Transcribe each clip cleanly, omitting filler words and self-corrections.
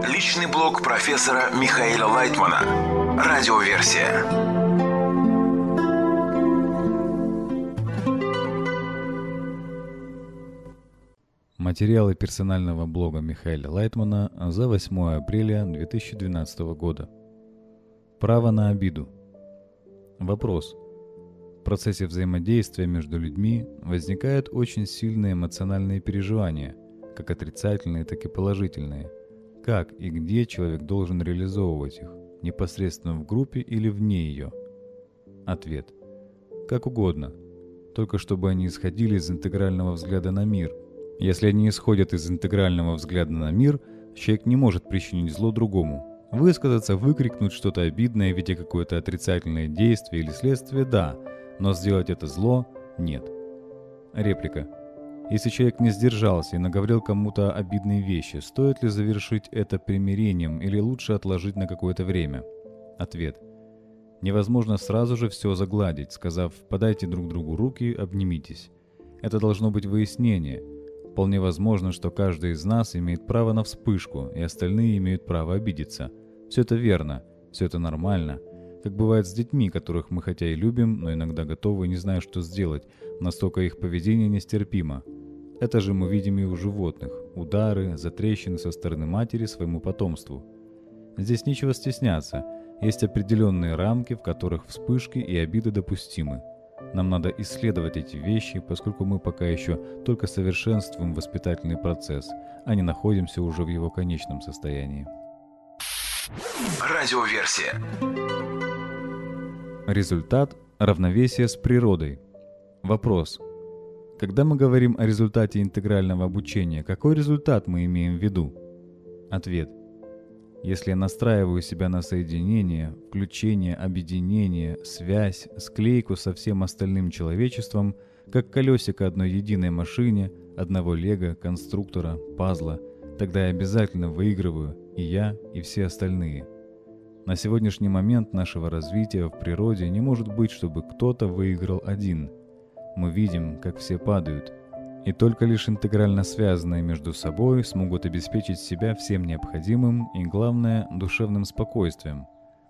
Личный блог профессора Михаила Лайтмана. Радиоверсия. Материалы персонального блога Михаила Лайтмана за 8 апреля 2012 года. Право на обиду. Вопрос. В процессе взаимодействия между людьми возникают очень сильные эмоциональные переживания, как отрицательные, так и положительные. Как и где человек должен реализовывать их, непосредственно в группе или вне ее? Ответ. Как угодно, только чтобы они исходили из интегрального взгляда на мир. Если они исходят из интегрального взгляда на мир, человек не может причинить зло другому. Высказаться, выкрикнуть что-то обидное в виде какое-то отрицательное действие или следствие – да, но сделать это зло – нет. Реплика. Если человек не сдержался и наговорил кому-то обидные вещи, стоит ли завершить это примирением или лучше отложить на какое-то время? Ответ. Невозможно сразу же все загладить, сказав «подайте друг другу руки, обнимитесь». Это должно быть выяснение. Вполне возможно, что каждый из нас имеет право на вспышку, и остальные имеют право обидеться. Все это верно, все это нормально. Как бывает с детьми, которых мы хотя и любим, но иногда готовы не зная, что сделать, настолько их поведение нестерпимо. Это же мы видим и у животных. Удары, затрещины со стороны матери своему потомству. Здесь нечего стесняться. Есть определенные рамки, в которых вспышки и обиды допустимы. Нам надо исследовать эти вещи, поскольку мы пока еще только совершенствуем воспитательный процесс, а не находимся уже в его конечном состоянии. Радиоверсия. Результат – равновесие с природой. Вопрос. Когда мы говорим о результате интегрального обучения, какой результат мы имеем в виду? Ответ. Если я настраиваю себя на соединение, включение, объединение, связь, склейку со всем остальным человечеством, как колесико одной единой машине, одного лего, конструктора, пазла, тогда я обязательно выигрываю и я, и все остальные. На сегодняшний момент нашего развития в природе не может быть, чтобы кто-то выиграл один. Мы видим, как все падают, и только лишь интегрально связанные между собой смогут обеспечить себя всем необходимым и, главное, душевным спокойствием.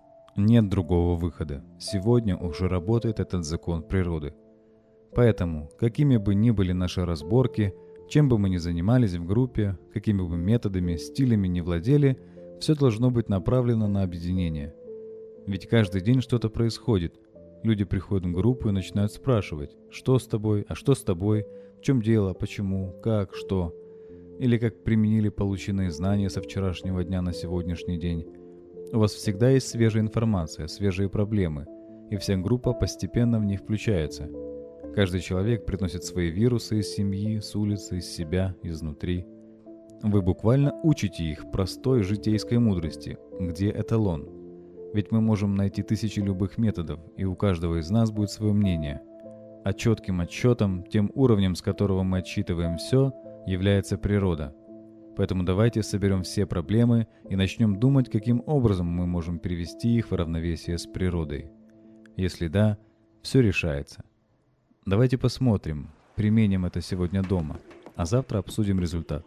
Нет другого выхода. Сегодня уже работает этот закон природы. Поэтому, какими бы ни были наши разборки, чем бы мы ни занимались в группе, какими бы методами, стилями ни владели, все должно быть направлено на объединение. Ведь каждый день что-то происходит. Люди приходят в группу и начинают спрашивать, что с тобой, а что с тобой, в чем дело, почему, как, что. Или как применили полученные знания со вчерашнего дня на сегодняшний день. У вас всегда есть свежая информация, свежие проблемы, и вся группа постепенно в них включается. Каждый человек приносит свои вирусы из семьи, с улицы, из себя, изнутри. Вы буквально учите их простой житейской мудрости, где эталон. Ведь мы можем найти тысячи любых методов, и у каждого из нас будет свое мнение. А четким отсчетом, тем уровнем, с которого мы отсчитываем все, является природа. Поэтому давайте соберем все проблемы и начнем думать, каким образом мы можем привести их в равновесие с природой. Если да, все решается. Давайте посмотрим, применим это сегодня дома, а завтра обсудим результат.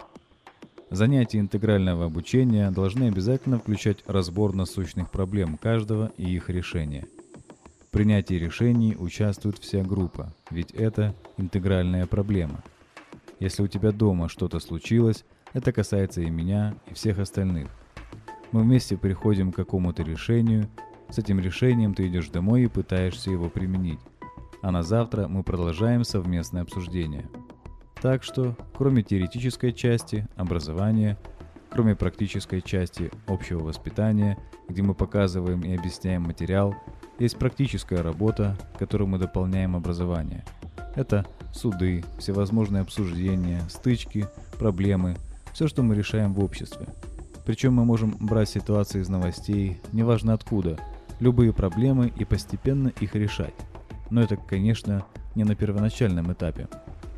Занятия интегрального обучения должны обязательно включать разбор насущных проблем каждого и их решения. В принятии решений участвует вся группа, ведь это интегральная проблема. Если у тебя дома что-то случилось, это касается и меня, и всех остальных. Мы вместе приходим к какому-то решению, с этим решением ты идешь домой и пытаешься его применить, а на завтра мы продолжаем совместное обсуждение. Так что, кроме теоретической части образования, кроме практической части общего воспитания, где мы показываем и объясняем материал, есть практическая работа, которой мы дополняем образование. Это суды, всевозможные обсуждения, стычки, проблемы, все, что мы решаем в обществе. Причем мы можем брать ситуации из новостей, неважно откуда, любые проблемы и постепенно их решать. Но это, конечно, не на первоначальном этапе.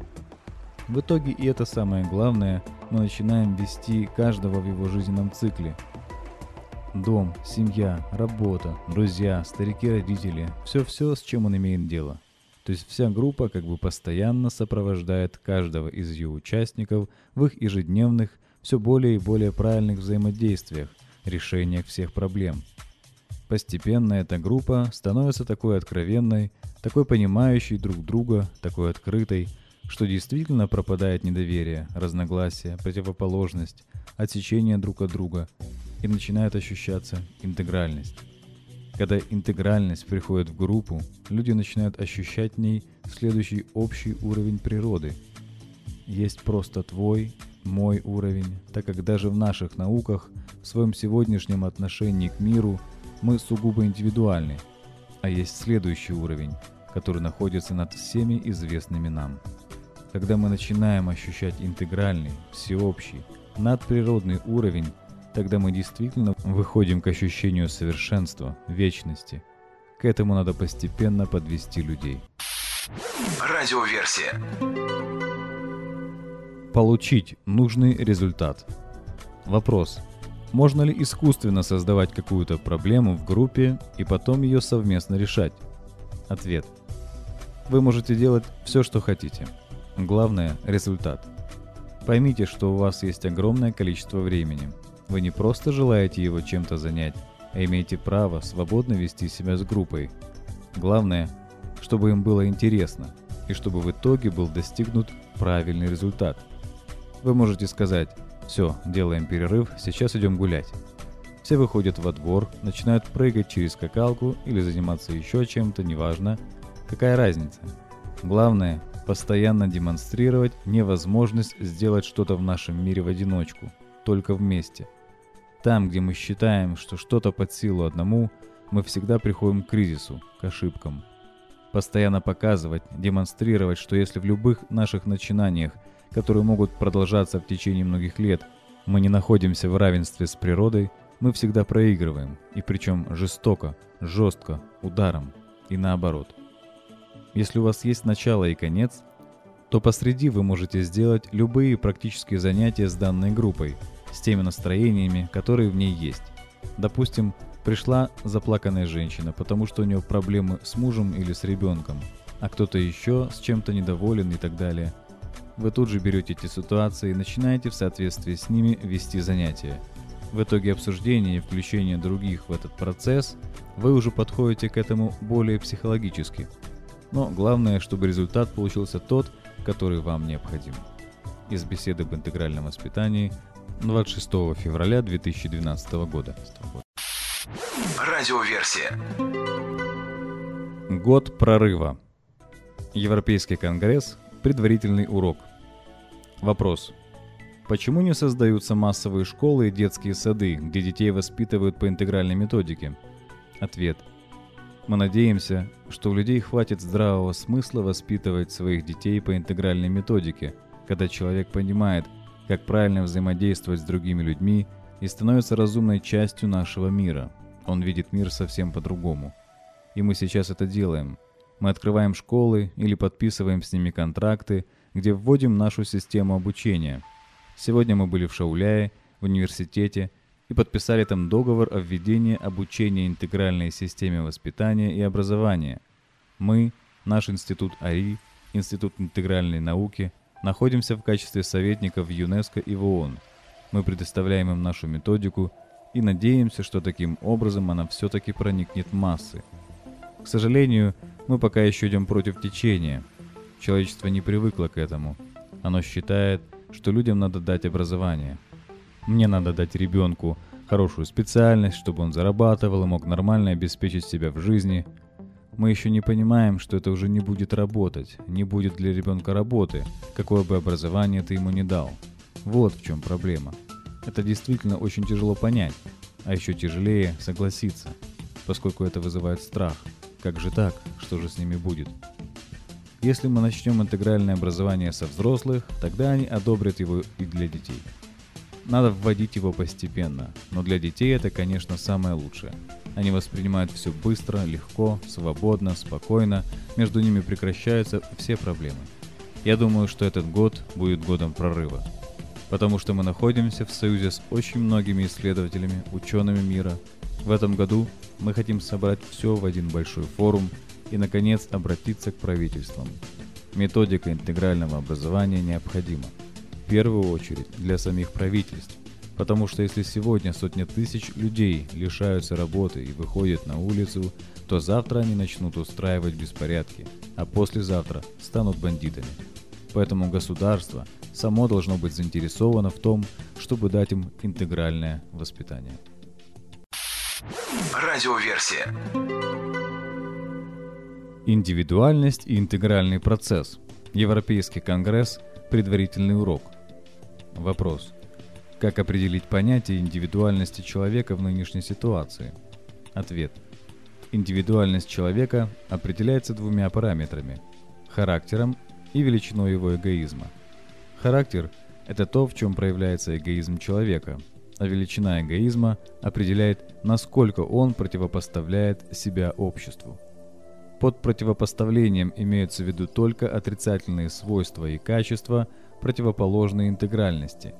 В итоге, и это самое главное, мы начинаем вести каждого в его жизненном цикле. Дом, семья, работа, друзья, старики-родители – все-все, с чем он имеет дело. То есть вся группа как бы постоянно сопровождает каждого из ее участников в их ежедневных, все более и более правильных взаимодействиях, решениях всех проблем. Постепенно эта группа становится такой откровенной, такой понимающей друг друга, такой открытой, что действительно пропадает недоверие, разногласия, противоположность, отсечение друг от друга, и начинает ощущаться интегральность. Когда интегральность приходит в группу, люди начинают ощущать в ней следующий общий уровень природы. Есть просто твой, мой уровень, так как даже в наших науках, в своем сегодняшнем отношении к миру, мы сугубо индивидуальны, а есть следующий уровень, который находится над всеми известными нам. Когда мы начинаем ощущать интегральный, всеобщий, надприродный уровень, тогда мы действительно выходим к ощущению совершенства, вечности. К этому надо постепенно подвести людей. Радиоверсия. Получить нужный результат. Вопрос. Можно ли искусственно создавать какую-то проблему в группе и потом ее совместно решать? Ответ. Вы можете делать все, что хотите. Главное – результат. Поймите, что у вас есть огромное количество времени. Вы не просто желаете его чем-то занять, а имеете право свободно вести себя с группой. Главное, чтобы им было интересно, и чтобы в итоге был достигнут правильный результат. Вы можете сказать: «Все, делаем перерыв, сейчас идем гулять». Все выходят во двор, начинают прыгать через скакалку или заниматься еще чем-то, неважно. Какая разница? Главное – постоянно демонстрировать невозможность сделать что-то в нашем мире в одиночку, только вместе. Там, где мы считаем, что что-то под силу одному, мы всегда приходим к кризису, к ошибкам. Постоянно показывать, демонстрировать, что если в любых наших начинаниях, которые могут продолжаться в течение многих лет, мы не находимся в равенстве с природой, мы всегда проигрываем, и причем жестоко, жестко, ударом, и наоборот. Если у вас есть начало и конец, то посреди вы можете сделать любые практические занятия с данной группой, с теми настроениями, которые в ней есть. Допустим, пришла заплаканная женщина, потому что у нее проблемы с мужем или с ребенком, а кто-то еще с чем-то недоволен и так далее. Вы тут же берете эти ситуации и начинаете в соответствии с ними вести занятия. В итоге обсуждения и включения других в этот процесс вы уже подходите к этому более психологически. Но главное, чтобы результат получился тот, который вам необходим. Из беседы об интегральном воспитании 26 февраля 2012 года. Радиоверсия. Год прорыва. Европейский конгресс. Предварительный урок. Вопрос. Почему не создаются массовые школы и детские сады, где детей воспитывают по интегральной методике? Ответ. Мы надеемся, что у людей хватит здравого смысла воспитывать своих детей по интегральной методике, когда человек понимает, как правильно взаимодействовать с другими людьми и становится разумной частью нашего мира. Он видит мир совсем по-другому. И мы сейчас это делаем. Мы открываем школы или подписываем с ними контракты, где вводим нашу систему обучения. Сегодня мы были в Шауляе, в университете, и подписали там договор о введении обучения интегральной системе воспитания и образования. Мы, наш институт АРИ, Институт интегральной науки, находимся в качестве советников в ЮНЕСКО и в ООН. Мы предоставляем им нашу методику и надеемся, что таким образом она все-таки проникнет в массы. К сожалению, мы пока еще идем против течения. Человечество не привыкло к этому. Оно считает, что людям надо дать образование. Мне надо дать ребенку хорошую специальность, чтобы он зарабатывал и мог нормально обеспечить себя в жизни. Мы еще не понимаем, что это уже не будет работать, не будет для ребенка работы, какое бы образование ты ему ни дал. Вот в чем проблема. Это действительно очень тяжело понять, а еще тяжелее согласиться, поскольку это вызывает страх. Как же так? Что же с ними будет? Если мы начнем интегральное образование со взрослых, тогда они одобрят его и для детей. Надо вводить его постепенно, но для детей это, конечно, самое лучшее. Они воспринимают все быстро, легко, свободно, спокойно, между ними прекращаются все проблемы. Я думаю, что этот год будет годом прорыва, потому что мы находимся в союзе с очень многими исследователями, учеными мира. В этом году мы хотим собрать все в один большой форум и, наконец, обратиться к правительствам. Методика интегрального образования необходима. первую очередь для самих правительств. Потому что если сегодня сотни тысяч людей лишаются работы и выходят на улицу, то завтра они начнут устраивать беспорядки, а послезавтра станут бандитами. Поэтому государство само должно быть заинтересовано в том, чтобы дать им интегральное воспитание. Радиоверсия. Индивидуальность и интегральный процесс. Европейский конгресс. Предварительный урок. Вопрос. Как определить понятие индивидуальности человека в нынешней ситуации? Ответ. Индивидуальность человека определяется двумя параметрами – характером и величиной его эгоизма. Характер – это то, в чем проявляется эгоизм человека, а величина эгоизма определяет, насколько он противопоставляет себя обществу. Под противопоставлением имеются в виду только отрицательные свойства и качества, противоположные интегральности.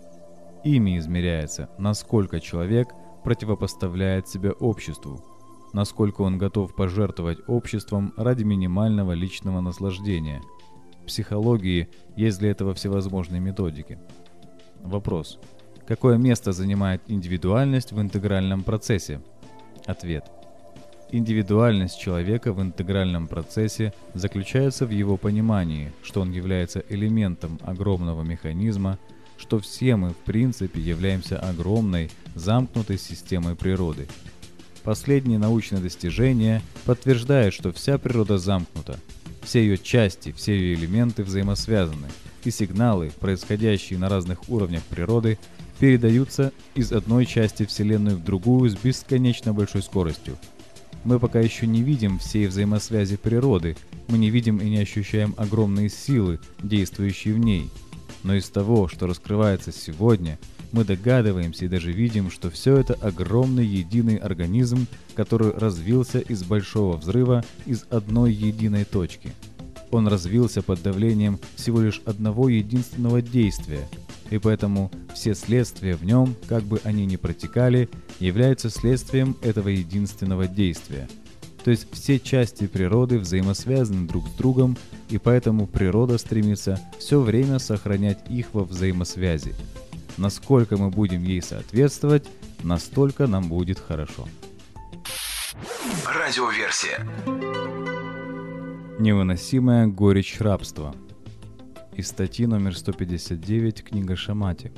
Ими измеряется, насколько человек противопоставляет себя обществу, насколько он готов пожертвовать обществом ради минимального личного наслаждения. В психологии есть для этого всевозможные методики. Вопрос. Какое место занимает индивидуальность в интегральном процессе? Ответ. Индивидуальность человека в интегральном процессе заключается в его понимании, что он является элементом огромного механизма, что все мы в принципе являемся огромной, замкнутой системой природы. Последние научные достижения подтверждают, что вся природа замкнута. Все ее части, все ее элементы взаимосвязаны, и сигналы, происходящие на разных уровнях природы, передаются из одной части Вселенной в другую с бесконечно большой скоростью. Мы пока еще не видим всей взаимосвязи природы, мы не видим и не ощущаем огромные силы, действующие в ней. Но из того, что раскрывается сегодня, мы догадываемся и даже видим, что все это огромный единый организм, который развился из большого взрыва из одной единой точки. Он развился под давлением всего лишь одного единственного действия, и поэтому все следствия в нем, как бы они ни протекали, являются следствием этого единственного действия. То есть все части природы взаимосвязаны друг с другом, и поэтому природа стремится все время сохранять их во взаимосвязи. Насколько мы будем ей соответствовать, настолько нам будет хорошо. Радиоверсия. Невыносимая горечь рабства. Из статьи номер 159, книга Шамати.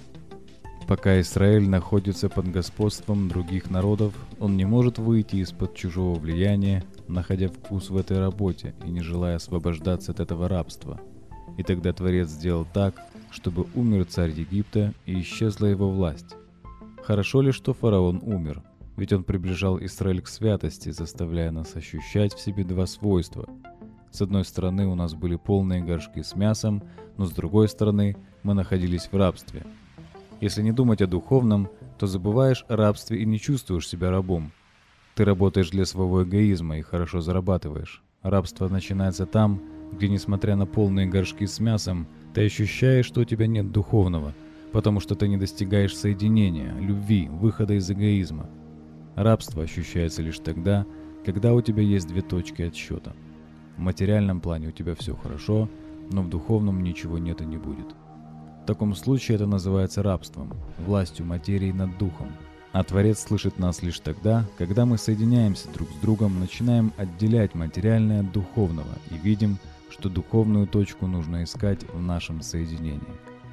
Пока Израиль находится под господством других народов, он не может выйти из-под чужого влияния, находя вкус в этой работе и не желая освобождаться от этого рабства. И тогда Творец сделал так, чтобы умер царь Египта и исчезла его власть. Хорошо ли, что фараон умер? Ведь он приближал Израиль к святости, заставляя нас ощущать в себе два свойства. С одной стороны, у нас были полные горшки с мясом, но с другой стороны, мы находились в рабстве. Если не думать о духовном, то забываешь о рабстве и не чувствуешь себя рабом. Ты работаешь для своего эгоизма и хорошо зарабатываешь. Рабство начинается там, где, несмотря на полные горшки с мясом, ты ощущаешь, что у тебя нет духовного, потому что ты не достигаешь соединения, любви, выхода из эгоизма. Рабство ощущается лишь тогда, когда у тебя есть две точки отсчета. В материальном плане у тебя все хорошо, но в духовном ничего нет и не будет. В таком случае это называется рабством, властью материи над духом. А Творец слышит нас лишь тогда, когда мы соединяемся друг с другом, начинаем отделять материальное от духовного и видим, что духовную точку нужно искать в нашем соединении.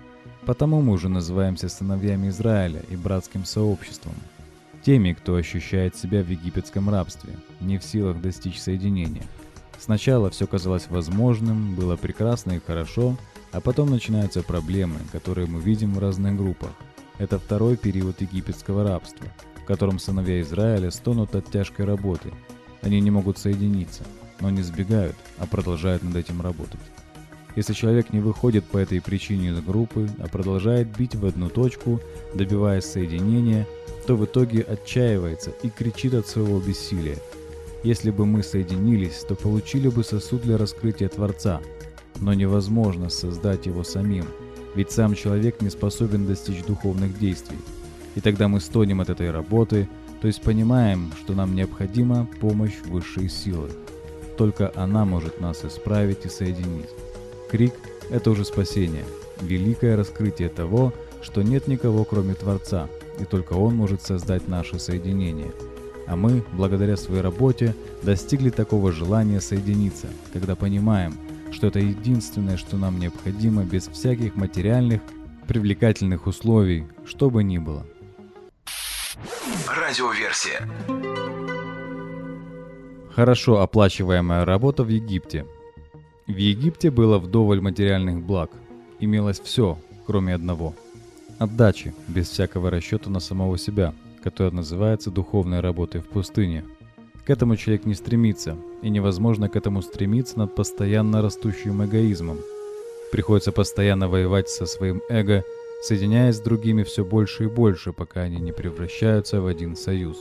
Потому мы уже называемся сыновьями Израиля и братским сообществом, теми, кто ощущает себя в египетском рабстве, не в силах достичь соединения. Сначала все казалось возможным, было прекрасно и хорошо, а потом начинаются проблемы, которые мы видим в разных группах. Это второй период египетского рабства, в котором сыновья Израиля стонут от тяжкой работы. Они не могут соединиться, но не сбегают, а продолжают над этим работать. Если человек не выходит по этой причине из группы, а продолжает бить в одну точку, добиваясь соединения, то в итоге отчаивается и кричит от своего бессилия. Если бы мы соединились, то получили бы сосуд для раскрытия Творца, но невозможно создать его самим, ведь сам человек не способен достичь духовных действий. И тогда мы стонем от этой работы, то есть понимаем, что нам необходима помощь высшей силы. Только она может нас исправить и соединить. Крик – это уже спасение. великое раскрытие того, что нет никого кроме Творца, и только Он может создать наше соединение. А мы, благодаря своей работе, достигли такого желания соединиться, когда понимаем, что это единственное, что нам необходимо без всяких материальных, привлекательных условий, что бы ни было. Радиоверсия. Хорошо оплачиваемая работа в Египте. В Египте было вдоволь материальных благ. Имелось все, кроме одного – отдачи, без всякого расчета на самого себя, которая называется духовной работой в пустыне. К этому человек не стремится, и невозможно к этому стремиться над постоянно растущим эгоизмом. Приходится постоянно воевать со своим эго, соединяясь с другими все больше и больше, пока они не превращаются в один союз.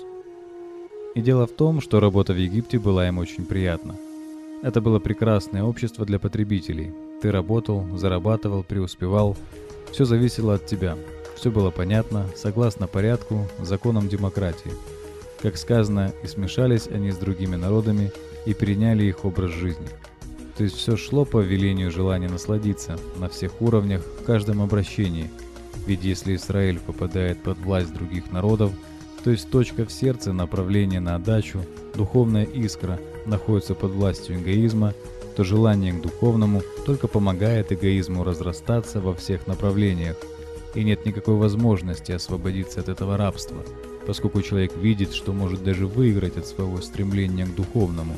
И дело в том, что работа в Египте была им очень приятна. Это было прекрасное общество для потребителей. Ты работал, зарабатывал, преуспевал. Все зависело от тебя. Все было понятно, согласно порядку, законам демократии. Как сказано, и смешались они с другими народами и переняли их образ жизни. То есть все шло по велению желания насладиться на всех уровнях, в каждом обращении. Ведь если Израиль попадает под власть других народов, то есть точка в сердце, направление на отдачу, духовная искра находится под властью эгоизма, то желание к духовному только помогает эгоизму разрастаться во всех направлениях, и нет никакой возможности освободиться от этого рабства, поскольку человек видит, что может даже выиграть от своего стремления к духовному.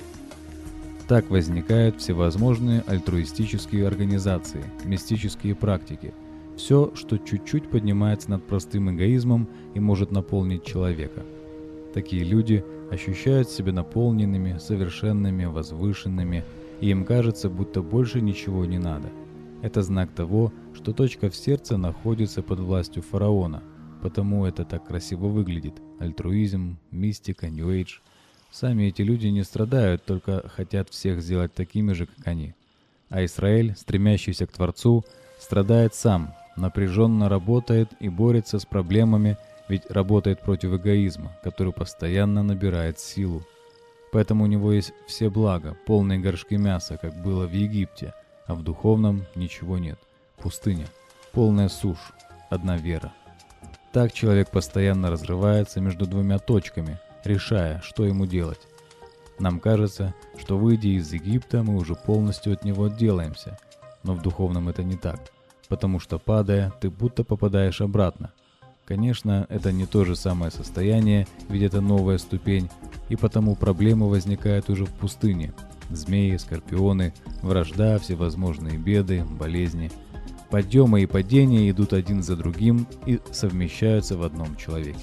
Так возникают всевозможные альтруистические организации, мистические практики, все, что чуть-чуть поднимается над простым эгоизмом и может наполнить человека. Такие люди ощущают себя наполненными, совершенными, возвышенными, и им кажется, будто больше ничего не надо. Это знак того, что точка в сердце находится под властью фараона, потому это так красиво выглядит. Альтруизм, мистика, нью-эйдж. Сами эти люди не страдают, только хотят всех сделать такими же, как они. А Израиль, стремящийся к Творцу, страдает сам, напряженно работает и борется с проблемами, ведь работает против эгоизма, который постоянно набирает силу. Поэтому у него есть все блага, полные горшки мяса, как было в Египте, а в духовном ничего нет. Пустыня, полная сушь, одна вера. Так человек постоянно разрывается между двумя точками, решая, что ему делать. Нам кажется, что выйдя из Египта, мы уже полностью от него отделаемся, но в духовном это не так, потому что падая, ты будто попадаешь обратно. Конечно, это не то же самое состояние, ведь это новая ступень, и потому проблемы возникают уже в пустыне. Змеи, скорпионы, вражда, всевозможные беды, болезни. Подъемы и падения идут один за другим и совмещаются в одном человеке.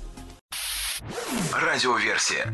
Радиоверсия.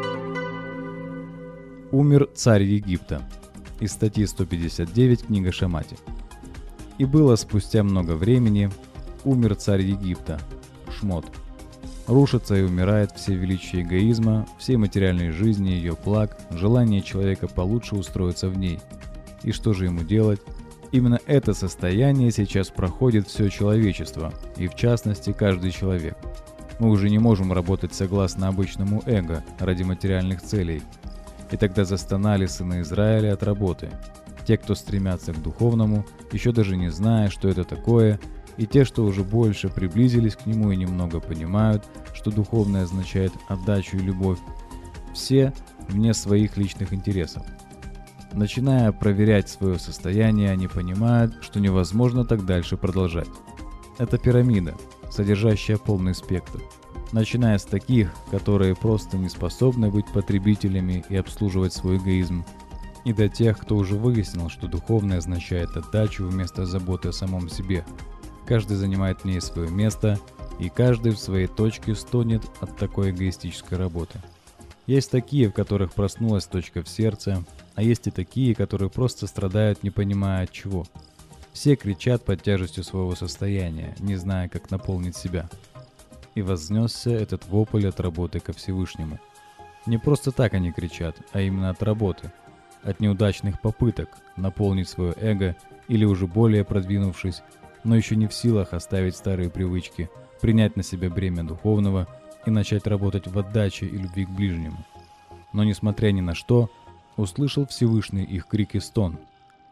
Умер царь Египта. Из статьи 159 книга Шамати. И было спустя много времени, умер царь Египта, Шмот. Рушится и умирает все величие эгоизма, всей материальной жизни, ее благ, желание человека получше устроиться в ней. И что же ему делать? Именно это состояние сейчас проходит все человечество, и в частности каждый человек. Мы уже не можем работать согласно обычному эго ради материальных целей. И тогда застонали сыны Израиля от работы. Те, кто стремятся к духовному, еще даже не зная, что это такое, и те, что уже больше приблизились к нему и немного понимают, что духовное означает отдачу и любовь, все вне своих личных интересов. Начиная проверять свое состояние, они понимают, что невозможно так дальше продолжать. Это пирамида, содержащая полный спектр. Начиная с таких, которые просто не способны быть потребителями и обслуживать свой эгоизм, и до тех, кто уже выяснил, что духовное означает отдачу вместо заботы о самом себе. Каждый занимает в ней свое место, и каждый в своей точке стонет от такой эгоистической работы. Есть такие, в которых проснулась точка в сердце, а есть и такие, которые просто страдают, не понимая от чего. Все кричат под тяжестью своего состояния, не зная, как наполнить себя. И вознесся этот вопль от работы ко Всевышнему. Не просто так они кричат, а именно от работы, от неудачных попыток наполнить свое эго или уже более продвинувшись, но еще не в силах оставить старые привычки, принять на себя бремя духовного и начать работать в отдаче и любви к ближнему. Но несмотря ни на что, услышал Всевышний их крик и стон.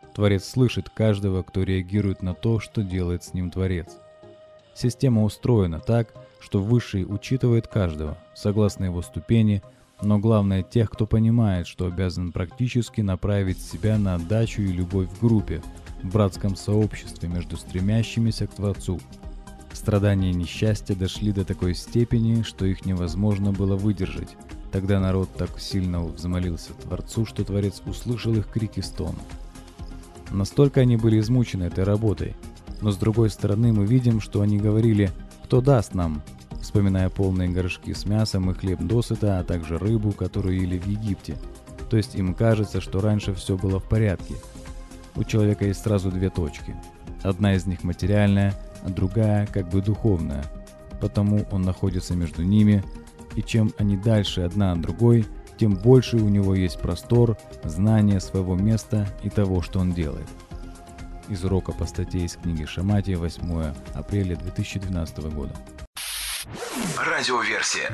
Творец слышит каждого, кто реагирует на то, что делает с ним Творец. Система устроена так, что Высший учитывает каждого, согласно его ступени, но главное тех, кто понимает, что обязан практически направить себя на отдачу и любовь в группе, в братском сообществе между стремящимися к Творцу. Страдания и несчастья дошли до такой степени, что их невозможно было выдержать. Тогда народ так сильно взмолился Творцу, что Творец услышал их крики и стоны. Настолько они были измучены этой работой. Но с другой стороны мы видим, что они говорили «Кто даст нам?», вспоминая полные горшки с мясом и хлеб досыта, а также рыбу, которую ели в Египте. То есть им кажется, что раньше все было в порядке. У человека есть сразу две точки. Одна из них материальная, а другая как бы духовная. Потому он находится между ними, и чем они дальше одна от другой, тем больше у него есть простор, знание своего места и того, что он делает. Из урока по статье из книги Шамати, 8 апреля 2012 года. Радиоверсия.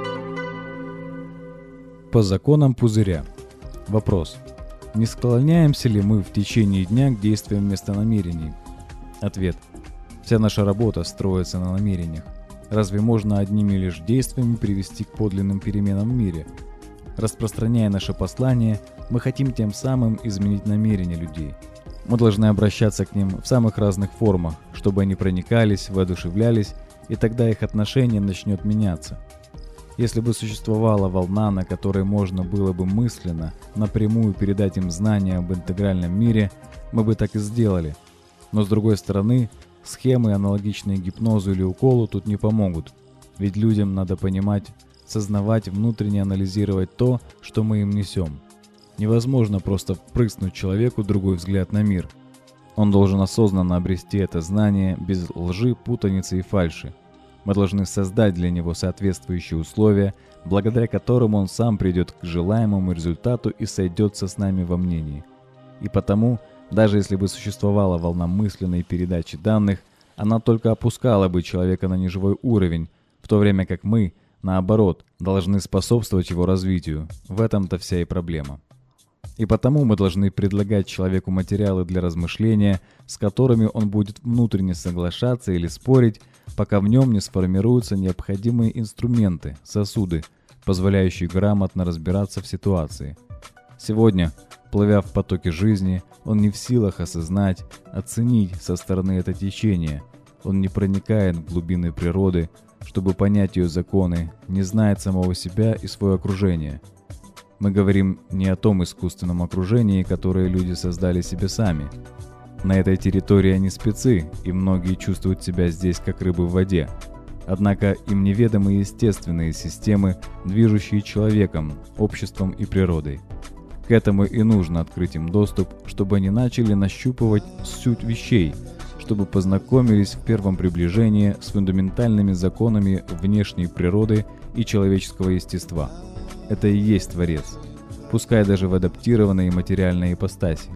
По законам пузыря. Вопрос. Не склоняемся ли мы в течение дня к действиям вместо намерений? Ответ. Вся наша работа строится на намерениях. Разве можно одними лишь действиями привести к подлинным переменам в мире? Распространяя наше послание, мы хотим тем самым изменить намерения людей. Мы должны обращаться к ним в самых разных формах, чтобы они проникались, воодушевлялись, и тогда их отношение начнет меняться. Если бы существовала волна, на которой можно было бы мысленно, напрямую передать им знания об интегральном мире, мы бы так и сделали. Но с другой стороны, схемы, аналогичные гипнозу или уколу, тут не помогут. Ведь людям надо понимать, сознавать, внутренне анализировать то, что мы им несем. Невозможно просто впрыснуть человеку другой взгляд на мир. Он должен осознанно обрести это знание без лжи, путаницы и фальши. Мы должны создать для него соответствующие условия, благодаря которым он сам придет к желаемому результату и сойдется с нами во мнении. И потому, даже если бы существовала волна мысленной передачи данных, она только опускала бы человека на неживой уровень, в то время как мы, наоборот, должны способствовать его развитию. В этом-то вся и проблема. И потому мы должны предлагать человеку материалы для размышления, с которыми он будет внутренне соглашаться или спорить, пока в нем не сформируются необходимые инструменты, сосуды, позволяющие грамотно разбираться в ситуации. Сегодня, плывя в потоке жизни, он не в силах осознать, оценить со стороны это течение. Он не проникает в глубины природы, чтобы понять ее законы, не знает самого себя и свое окружение. Мы говорим не о том искусственном окружении, которое люди создали себе сами. На этой территории они спецы, и многие чувствуют себя здесь как рыбы в воде. Однако им неведомы естественные системы, движущие человеком, обществом и природой. К этому и нужно открыть им доступ, чтобы они начали нащупывать суть вещей, чтобы познакомились в первом приближении с фундаментальными законами внешней природы и человеческого естества. Это и есть Творец, пускай даже в адаптированной материальной ипостаси.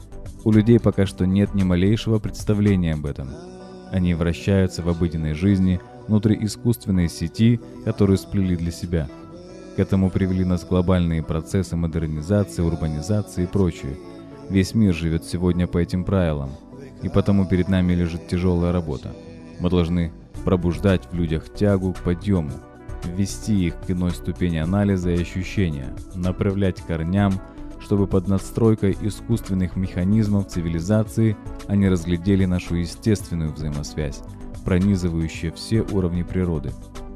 У людей пока что нет ни малейшего представления об этом. Они вращаются в обыденной жизни внутри искусственной сети, которую сплели для себя. К этому привели нас глобальные процессы модернизации, урбанизации и прочее. Весь мир живет сегодня по этим правилам, и потому перед нами лежит тяжелая работа. Мы должны пробуждать в людях тягу к подъему, ввести их к иной ступени анализа и ощущения, направлять к корням, чтобы под надстройкой искусственных механизмов цивилизации они разглядели нашу естественную взаимосвязь, пронизывающую все уровни природы.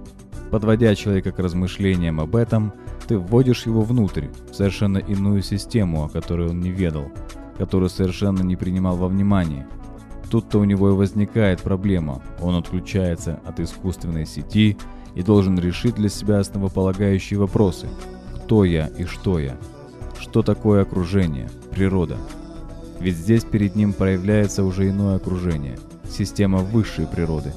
Подводя человека к размышлениям об этом, ты вводишь его внутрь, в совершенно иную систему, о которой он не ведал, которую совершенно не принимал во внимание. Тут-то у него и возникает проблема, он отключается от искусственной сети и должен решить для себя основополагающие вопросы: кто я и что я? Что такое окружение, природа? Ведь здесь перед ним проявляется уже иное окружение, система высшей природы.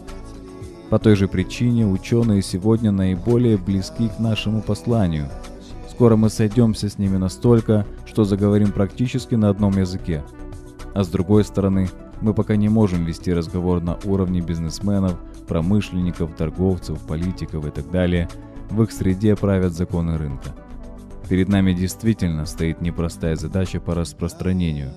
По той же причине ученые сегодня наиболее близки к нашему посланию. Скоро мы сойдемся с ними настолько, что заговорим практически на одном языке. А с другой стороны, мы пока не можем вести разговор на уровне бизнесменов, промышленников, торговцев, политиков и так далее. В их среде правят законы рынка. Перед нами действительно стоит непростая задача по распространению.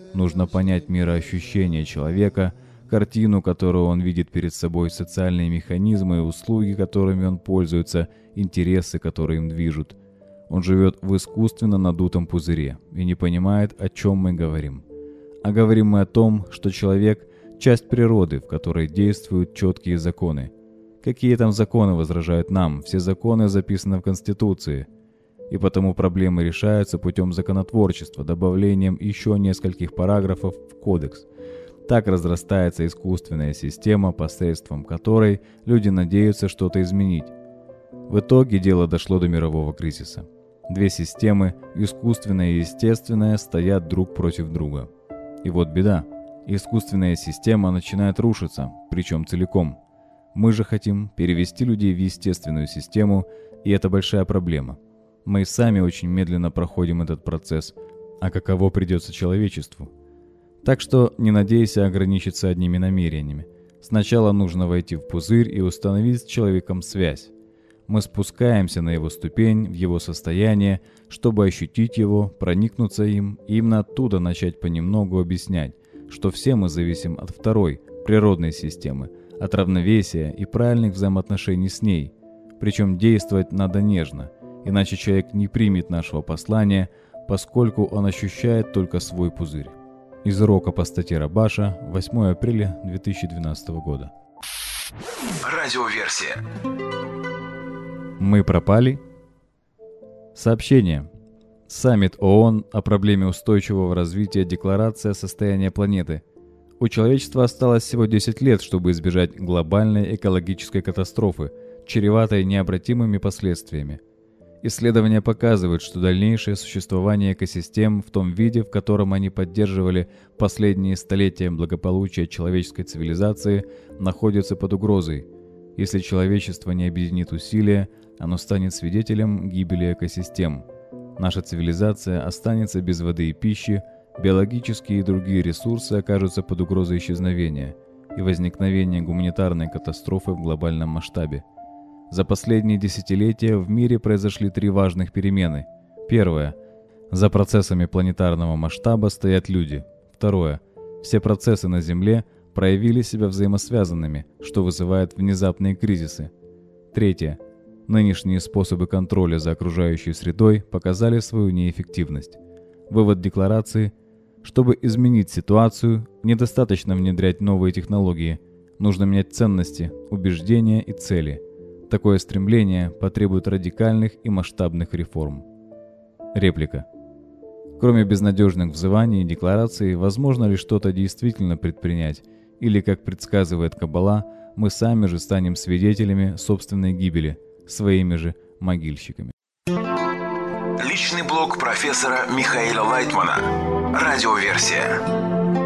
Нужно понять мироощущение человека, картину, которую он видит перед собой, социальные механизмы и услуги, которыми он пользуется, интересы, которые им движут. Он живет в искусственно надутом пузыре и не понимает, о чем мы говорим. А говорим мы о том, что человек – часть природы, в которой действуют четкие законы. Какие там законы возражают нам? Все законы записаны в Конституции. И потому проблемы решаются путем законотворчества, добавлением еще нескольких параграфов в кодекс. Так разрастается искусственная система, посредством которой люди надеются что-то изменить. В итоге дело дошло до мирового кризиса. Две системы, искусственная и естественная, стоят друг против друга. И вот беда. Искусственная система начинает рушиться, причем целиком. Мы же хотим перевести людей в естественную систему, и это большая проблема. Мы сами очень медленно проходим этот процесс, а каково придется человечеству? Так что не надейся ограничиться одними намерениями. Сначала нужно войти в пузырь и установить с человеком связь. Мы спускаемся на его ступень, в его состояние, чтобы ощутить его, проникнуться им, и именно оттуда начать понемногу объяснять, что все мы зависим от второй, природной системы, от равновесия и правильных взаимоотношений с ней. Причем действовать надо нежно, иначе человек не примет нашего послания, поскольку он ощущает только свой пузырь. Из урока по статье Рабаша, 8 апреля 2012 года. Радиоверсия. Мы пропали? Сообщение. Саммит ООН о проблеме устойчивого развития, декларация состояния планеты. У человечества осталось всего 10 лет, чтобы избежать глобальной экологической катастрофы, чреватой необратимыми последствиями. Исследования показывают, что дальнейшее существование экосистем в том виде, в котором они поддерживали последние столетия благополучия человеческой цивилизации, находится под угрозой. Если человечество не объединит усилия, оно станет свидетелем гибели экосистем. Наша цивилизация останется без воды и пищи, биологические и другие ресурсы окажутся под угрозой исчезновения и возникновения гуманитарной катастрофы в глобальном масштабе. За последние десятилетия в мире произошли 3 важных перемены. Первое. За процессами планетарного масштаба стоят люди. Второе. Все процессы на Земле проявили себя взаимосвязанными, что вызывает внезапные кризисы. Третье. Нынешние способы контроля за окружающей средой показали свою неэффективность. Вывод декларации: чтобы изменить ситуацию, недостаточно внедрять новые технологии, нужно менять ценности, убеждения и цели. Такое стремление потребует радикальных и масштабных реформ. Реплика. Кроме безнадежных взываний и деклараций, возможно ли что-то действительно предпринять, или, как предсказывает Каббала, мы сами же станем свидетелями собственной гибели, своими же могильщиками. Личный блог профессора Михаила Лайтмана. Радиоверсия.